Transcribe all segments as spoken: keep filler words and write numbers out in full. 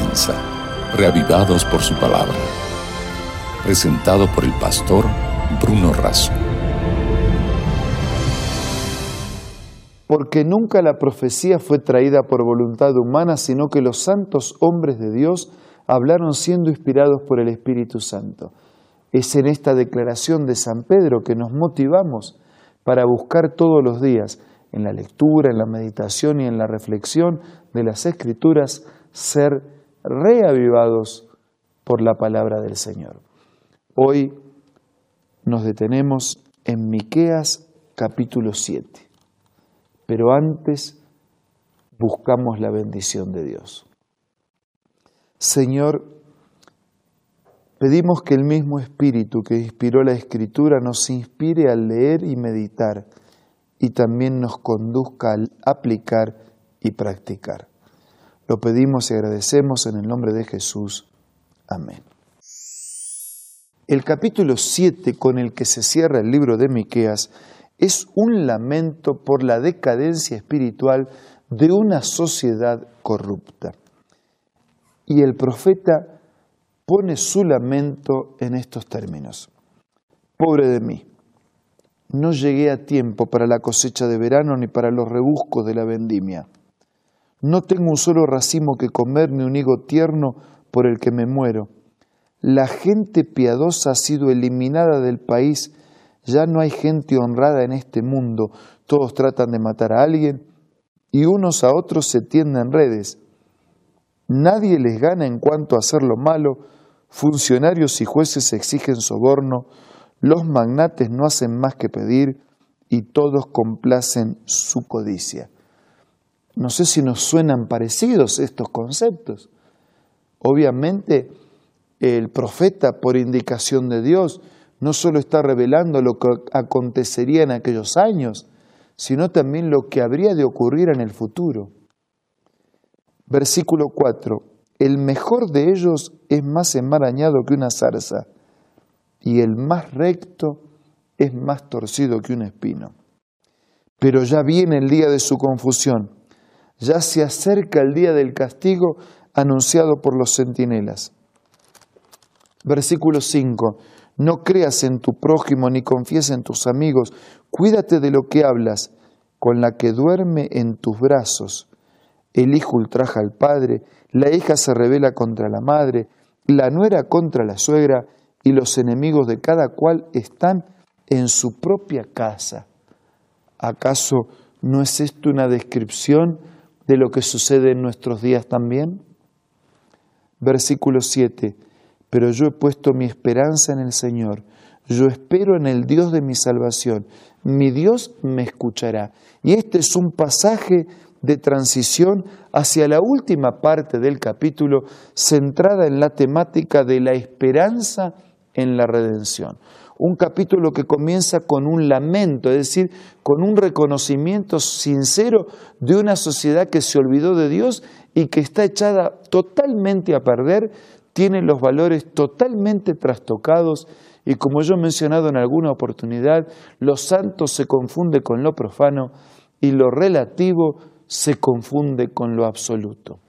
comienza, reavivados por su palabra. Presentado por el pastor Bruno Razo. Porque nunca la profecía fue traída por voluntad humana, sino que los santos hombres de Dios hablaron siendo inspirados por el Espíritu Santo. Es en esta declaración de San Pedro que nos motivamos para buscar todos los días, en la lectura, en la meditación y en la reflexión de las Escrituras, ser reavivados por la palabra del Señor. Hoy nos detenemos en Miqueas capítulo siete, pero antes buscamos la bendición de Dios. Señor, pedimos que el mismo Espíritu que inspiró la Escritura nos inspire al leer y meditar y también nos conduzca al aplicar y practicar. Lo pedimos y agradecemos en el nombre de Jesús. Amén. El capítulo siete con el que se cierra el libro de Miqueas es un lamento por la decadencia espiritual de una sociedad corrupta. Y el profeta pone su lamento en estos términos. Pobre de mí, no llegué a tiempo para la cosecha de verano ni para los rebuscos de la vendimia. No tengo un solo racimo que comer ni un higo tierno por el que me muero. La gente piadosa ha sido eliminada del país. Ya no hay gente honrada en este mundo. Todos tratan de matar a alguien y unos a otros se tienden redes. Nadie les gana en cuanto a hacer lo malo. Funcionarios y jueces exigen soborno. Los magnates no hacen más que pedir y todos complacen su codicia. No sé si nos suenan parecidos estos conceptos. Obviamente, el profeta, por indicación de Dios, no solo está revelando lo que acontecería en aquellos años, sino también lo que habría de ocurrir en el futuro. Versículo cuatro. El mejor de ellos es más enmarañado que una zarza, y el más recto es más torcido que un espino. Pero ya viene el día de su confusión, ya se acerca el día del castigo anunciado por los centinelas. Versículo cinco. No creas en tu prójimo ni confíes en tus amigos. Cuídate de lo que hablas, con la que duerme en tus brazos. El hijo ultraja al padre, la hija se rebela contra la madre, la nuera contra la suegra, y los enemigos de cada cual están en su propia casa. ¿Acaso no es esto una descripción de lo que sucede en nuestros días también? Versículo siete. Pero yo he puesto mi esperanza en el Señor. Yo espero en el Dios de mi salvación. Mi Dios me escuchará. Y este es un pasaje de transición hacia la última parte del capítulo, centrada en la temática de la esperanza en la redención. Un capítulo que comienza con un lamento, es decir, con un reconocimiento sincero de una sociedad que se olvidó de Dios y que está echada totalmente a perder, tiene los valores totalmente trastocados y, como yo he mencionado en alguna oportunidad, lo santo se confunde con lo profano y lo relativo se confunde con lo absoluto.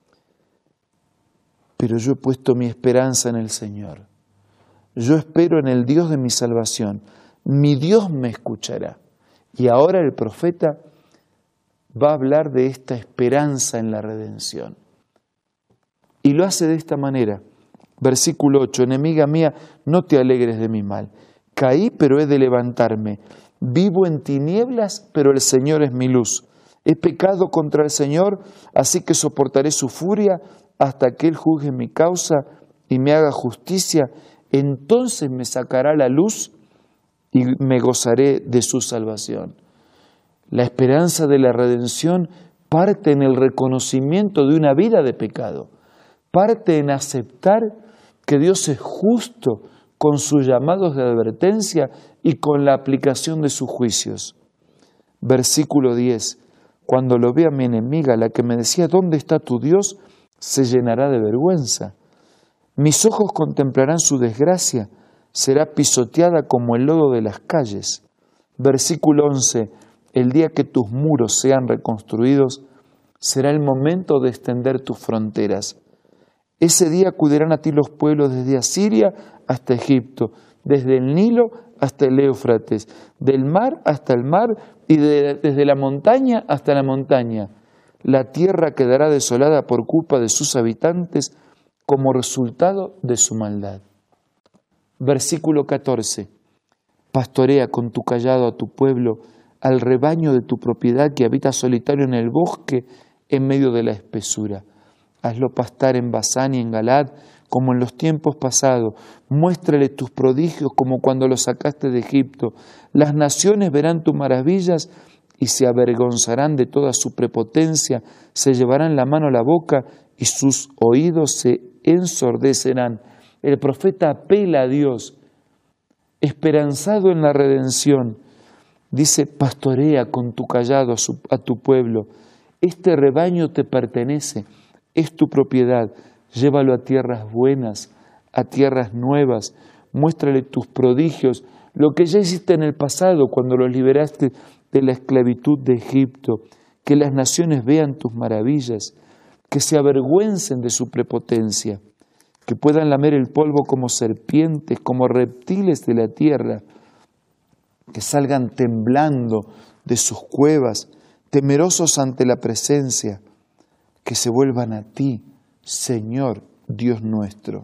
Pero yo he puesto mi esperanza en el Señor. Yo espero en el Dios de mi salvación. Mi Dios me escuchará. Y ahora el profeta va a hablar de esta esperanza en la redención. Y lo hace de esta manera. Versículo ocho. Enemiga mía, no te alegres de mi mal. Caí, pero he de levantarme. Vivo en tinieblas, pero el Señor es mi luz. He pecado contra el Señor, así que soportaré su furia hasta que Él juzgue mi causa y me haga justicia. Entonces me sacará la luz y me gozaré de su salvación. La esperanza de la redención parte en el reconocimiento de una vida de pecado. Parte en aceptar que Dios es justo con sus llamados de advertencia y con la aplicación de sus juicios. Versículo diez. Cuando lo vea mi enemiga, la que me decía, ¿dónde está tu Dios?, se llenará de vergüenza. Mis ojos contemplarán su desgracia, será pisoteada como el lodo de las calles. Versículo once. El día que tus muros sean reconstruidos, será el momento de extender tus fronteras. Ese día acudirán a ti los pueblos desde Asiria hasta Egipto, desde el Nilo hasta el Éufrates, del mar hasta el mar y de, desde la montaña hasta la montaña. La tierra quedará desolada por culpa de sus habitantes como resultado de su maldad. Versículo catorce. Pastorea con tu cayado a tu pueblo, al rebaño de tu propiedad que habita solitario en el bosque en medio de la espesura. Hazlo pastar en Basán y en Galad, como en los tiempos pasados. Muéstrale tus prodigios como cuando los sacaste de Egipto. Las naciones verán tus maravillas y se avergonzarán de toda su prepotencia. Se llevarán la mano a la boca y sus oídos se ensordecerán. El profeta apela a Dios, esperanzado en la redención. Dice, pastorea con tu cayado a, su, a tu pueblo. Este rebaño te pertenece. Es tu propiedad, llévalo a tierras buenas, a tierras nuevas, muéstrale tus prodigios, lo que ya hiciste en el pasado cuando los liberaste de la esclavitud de Egipto, que las naciones vean tus maravillas, que se avergüencen de su prepotencia, que puedan lamer el polvo como serpientes, como reptiles de la tierra, que salgan temblando de sus cuevas, temerosos ante la presencia, que se vuelvan a ti, Señor, Dios nuestro.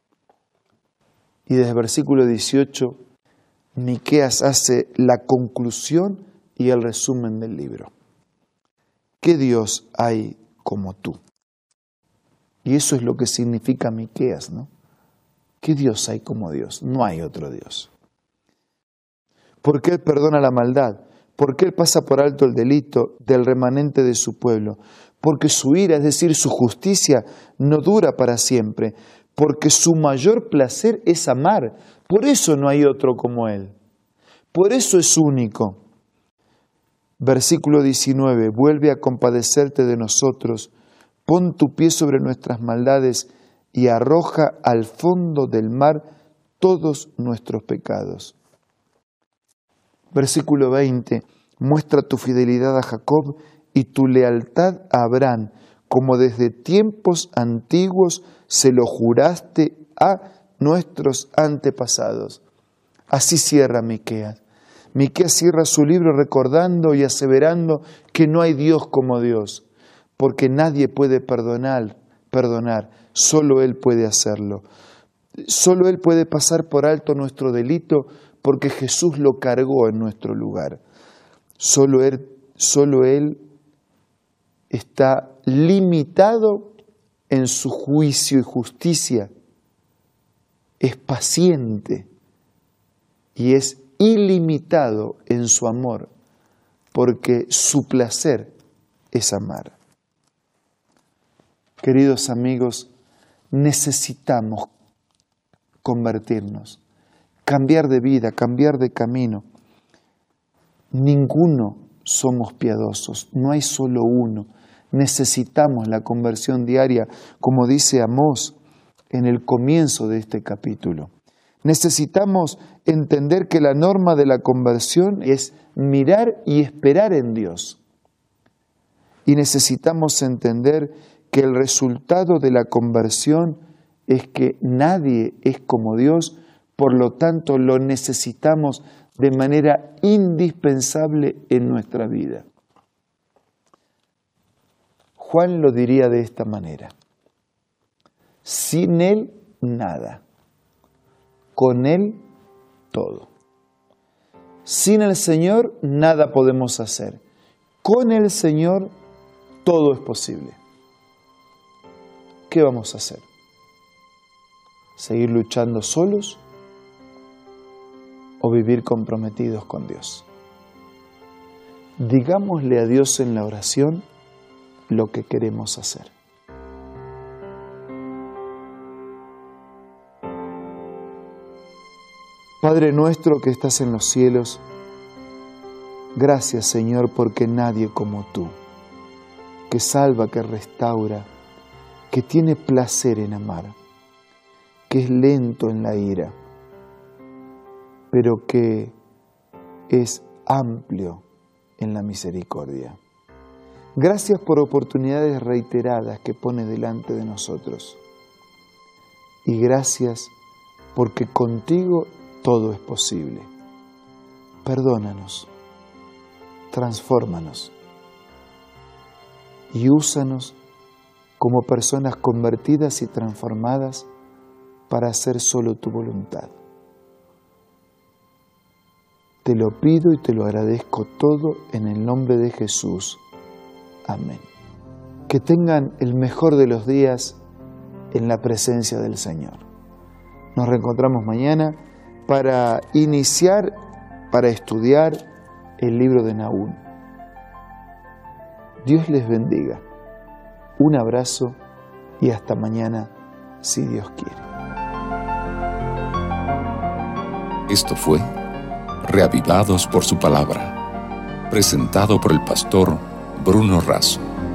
Y desde el versículo dieciocho, Miqueas hace la conclusión y el resumen del libro. ¿Qué Dios hay como tú? Y eso es lo que significa Miqueas, ¿no? ¿Qué Dios hay como Dios? No hay otro Dios. ¿Por qué Él perdona la maldad? ¿Por qué Él pasa por alto el delito del remanente de su pueblo? Porque su ira, es decir, su justicia, no dura para siempre. Porque su mayor placer es amar. Por eso no hay otro como Él. Por eso es único. Versículo diecinueve. Vuelve a compadecerte de nosotros. Pon tu pie sobre nuestras maldades y arroja al fondo del mar todos nuestros pecados. Versículo veinte. Muestra tu fidelidad a Jacob y tu lealtad a Abraham, como desde tiempos antiguos se lo juraste a nuestros antepasados. Así cierra Miqueas. Miqueas cierra su libro recordando y aseverando que no hay Dios como Dios, porque nadie puede perdonar, perdonar, solo Él puede hacerlo. Solo Él puede pasar por alto nuestro delito, porque Jesús lo cargó en nuestro lugar. Solo Él, solo Él está limitado en su juicio y justicia, es paciente y es ilimitado en su amor, porque su placer es amar. Queridos amigos, necesitamos convertirnos, cambiar de vida, cambiar de camino. Ninguno somos piadosos, no hay solo uno. Necesitamos la conversión diaria, como dice Amós en el comienzo de este capítulo. Necesitamos entender que la norma de la conversión es mirar y esperar en Dios. Y necesitamos entender que el resultado de la conversión es que nadie es como Dios, por lo tanto lo necesitamos de manera indispensable en nuestra vida. Juan lo diría de esta manera: sin Él, nada. Con Él, todo. Sin el Señor, nada podemos hacer. Con el Señor, todo es posible. ¿Qué vamos a hacer? ¿Seguir luchando solos o vivir comprometidos con Dios? Digámosle a Dios en la oración lo que queremos hacer. Padre nuestro que estás en los cielos, gracias Señor porque nadie como tú, que salva, que restaura, que tiene placer en amar, que es lento en la ira, pero que es amplio en la misericordia. Gracias por oportunidades reiteradas que pone delante de nosotros. y gracias porque contigo todo es posible. Perdónanos, transfórmanos y úsanos como personas convertidas y transformadas para hacer solo tu voluntad. Te lo pido y te lo agradezco todo en el nombre de Jesús. Amén. Que tengan el mejor de los días en la presencia del Señor. Nos reencontramos mañana para iniciar, para estudiar el libro de Nahum. Dios les bendiga. Un abrazo y hasta mañana, si Dios quiere. Esto fue Reavivados por su palabra, presentado por el pastor Bruno Razo.